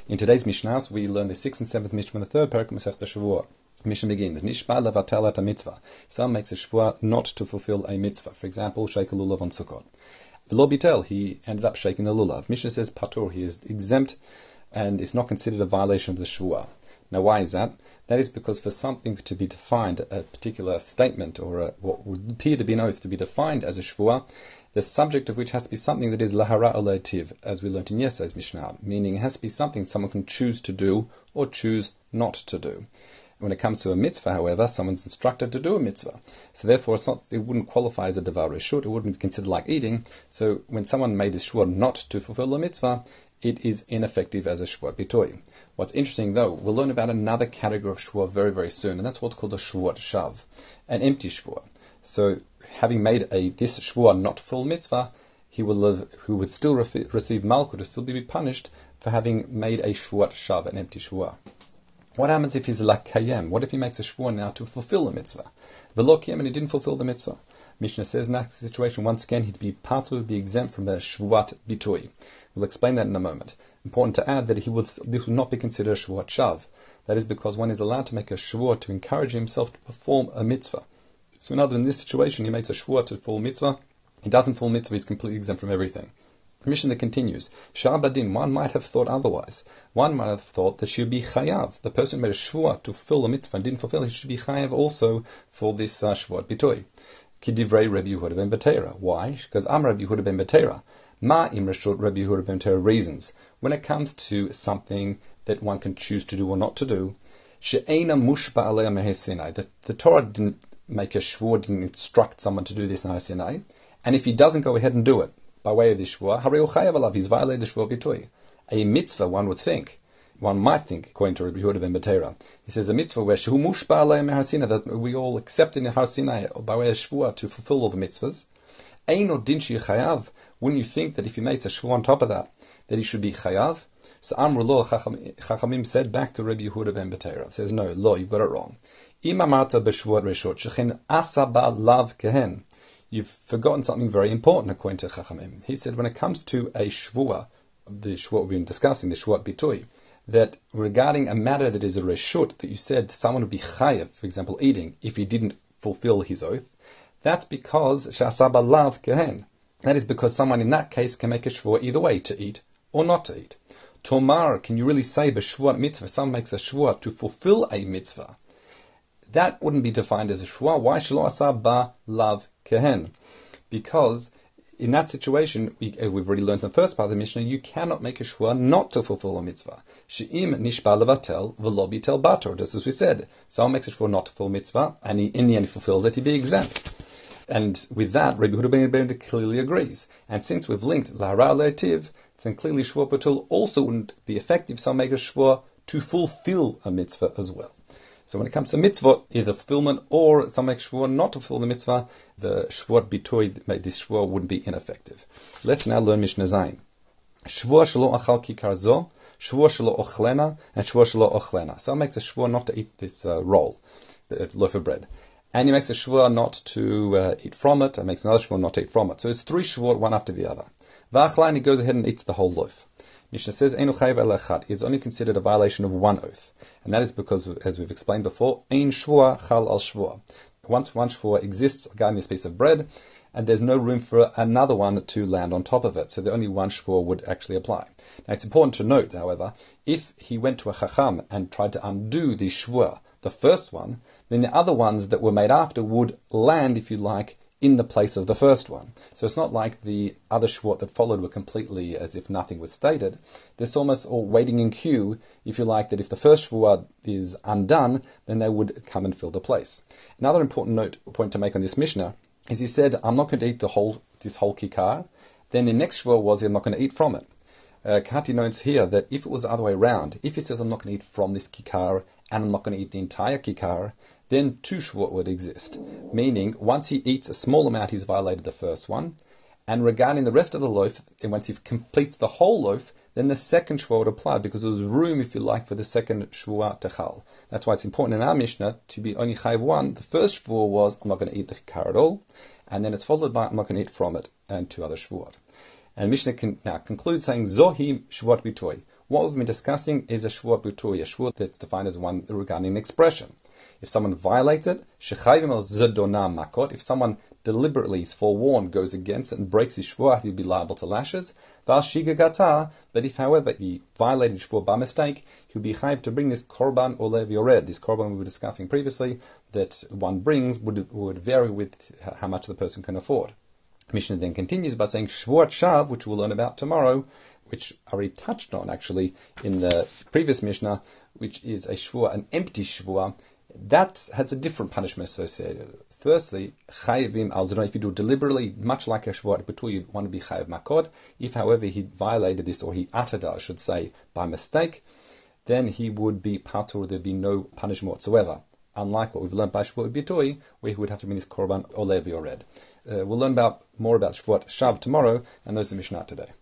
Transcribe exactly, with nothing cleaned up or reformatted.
In today's Mishnahs, we learn the sixth and seventh Mishnah from the third parak Masechta Shavua. Mishnah begins, Nishba levatel et mitzvah. Someone makes a shvua not to fulfill a mitzvah. For example, shake a lulav on Sukkot. V'lo bitel, he ended up shaking the lulav. Mishnah says patur, he is exempt and is not considered a violation of the shvua. Now, why is that? That is because for something to be defined, a particular statement or a, what would appear to be an oath to be defined as a shvua, the subject of which has to be something that is lahara or leitiv, as we learnt in yesterday's Mishnah, meaning it has to be something someone can choose to do or choose not to do. When it comes to a mitzvah, however, someone's instructed to do a mitzvah. So therefore, it's not, it wouldn't qualify as a davar reshut, it wouldn't be considered like eating. So when someone made a shvua not to fulfill a mitzvah, it is ineffective as a shvua bitoi. What's interesting, though, we'll learn about another category of shvua very, very soon, and that's what's called a shvuat shav, an empty shvua. So, having made a this shvua not to fulfill mitzvah, he will live, who would still re- receive malchut, to still be punished for having made a shvuat shav, an empty shvua. What happens if he's lakayem? What if he makes a shvua now to fulfill the mitzvah? V'lo kiyem, and he didn't fulfill the mitzvah. Mishnah says in that situation, once again, he'd be patur, be exempt from the shvuat bitui. We'll explain that in a moment. Important to add that he would, this would not be considered a shvuat shav. That is because one is allowed to make a shvua to encourage himself to perform a mitzvah. So in other in this situation, he makes a shvua to fulfill mitzvah. He doesn't fulfill mitzvah, he's completely exempt from everything. The Mishnah that continues, Sha'abadin, one might have thought otherwise. One might have thought that she would be chayav. The person who made a shvua to fulfill a mitzvah and didn't fulfill it, he should be chayav also for this uh, shvuat bitoi. Kidivrei Rabbi Yehuda ben Betera. Why? Because Am Rabbi Yehuda ben Betera. Ma im reshut Rabbi Yehuda ben Betera reasons. When it comes to something that one can choose to do or not to do, she'eina mushba alei meher Sinai. The, the Torah didn't make a shvua, didn't instruct someone to do this in Har Sinai, and if he doesn't go ahead and do it by way of the shvua, harei hu chayav alav, he's violated the shvua bitui. A mitzvah, one would think, one might think, according to Rabbi Yehuda ben Betera, he says a mitzvah where shehu mushba alei meher Sinai, that we all accept in Har Sinai by way of shvua to fulfill all the mitzvahs. Eino din shi chayav. Wouldn't you think that if he makes a shvua on top of that, that he should be chayav? So Amru lo, Chachamim said back to Rabbi Yehuda ben Betera, says, no, lo, you've got it wrong. Im amarta b'shvuat reshut, shechen asaba lav kehen. You've forgotten something very important, according to Chachamim. He said, when it comes to a shvua, the shvua we've been discussing, the shvuat bitui, that regarding a matter that is a reshut, that you said someone would be chayav, for example, eating, if he didn't fulfill his oath, that's because she'asaba lav kehen. That is because someone in that case can make a shvua either way, to eat or not to eat. Tomar, can you really say b'shvuat mitzvah, someone makes a shvua to fulfill a mitzvah? That wouldn't be defined as a shvua. Why shelo asa ba lav kehen? Because in that situation, we, we've already learned in the first part of the Mishnah, you cannot make a shvua not to fulfill a mitzvah. She'im nishba levatel v'lo bitel bator. Just as we said, someone makes a shvua not to fulfill mitzvah, and he, in the end he fulfills it, he'd be exempt. And with that, Rabbi Yehuda ben Betera clearly agrees. And since we've linked lahara leitiv, then clearly shvua batul also wouldn't be effective if someone make a shvua to fulfill a mitzvah as well. So when it comes to mitzvah, either fulfillment or some make shvua not to fulfill the mitzvah, the shvuat bitui made this shvua wouldn't be ineffective. Let's now learn Mishnah Zayin. Shvua shelo achal kikar zo, shvua shelo ochlena, and shvua shelo ochlena. Someone makes a shvua not to eat this uh, roll, the loaf of bread. And he makes a shvua not to uh, eat from it, and makes another shvua not to eat from it. So it's three shvuot, one after the other. V'achlan, he goes ahead and eats the whole loaf. Mishnah says, Einu chayav el echad. It's only considered a violation of one oath. And that is because, as we've explained before, ein shvua chal al shvua. Once one shvua exists regarding this piece of bread, and there's no room for another one to land on top of it. So the only one shvua would actually apply. Now it's important to note, however, if he went to a chacham and tried to undo the shvua, the first one, then the other ones that were made after would land, if you like, in the place of the first one. So it's not like the other shvuot that followed were completely as if nothing was stated. There's almost all waiting in queue, if you like, that if the first shvuot is undone, then they would come and fill the place. Another important note, point to make on this Mishnah is he said, I'm not going to eat the whole this whole kikar. Then the next shvuot was, I'm not going to eat from it. Uh, Kati notes here that if it was the other way around, if he says, I'm not going to eat from this kikar, and I'm not going to eat the entire kikar, then two shvuot would exist. Meaning, once he eats a small amount, he's violated the first one. And regarding the rest of the loaf, and once he completes the whole loaf, then the second shvuah would apply, because there was room, if you like, for the second shvuah techal. That's why it's important in our Mishnah to be only chayv one. The first shvuah was, I'm not going to eat the kikar at all. And then it's followed by, I'm not going to eat from it, and two other shvuot. And Mishnah can now conclude saying, Zohi shvuat bitoi. What we've been discussing is a shvua b'tui, a shvua that's defined as one regarding an expression. If someone violates it, shechayvim al zedona makot, if someone deliberately is forewarned, goes against it and breaks his shvua, he'll be liable to lashes. Val shigagata, but if however he violated shvua by mistake, he'll be chayv to bring this korban olev yored, this korban we were discussing previously, that one brings would, would vary with how much the person can afford. Mishnah then continues by saying shvuat shav, which we'll learn about tomorrow, which I already touched on actually in the previous Mishnah, which is a shvua, an empty shvua. That has a different punishment associated. Firstly, chayivim al zedona, if you do deliberately, much like a shvuat b'tui, you'd want to be chayiv makod. If, however, he violated this, or he uttered it, I should say, by mistake, then he would be patur, there'd be no punishment whatsoever. Unlike what we've learned by shvuat b'tui, where he would have to bring his korban olev yored. Uh, we'll learn about more about shvuat shav tomorrow, and those are the Mishnah today.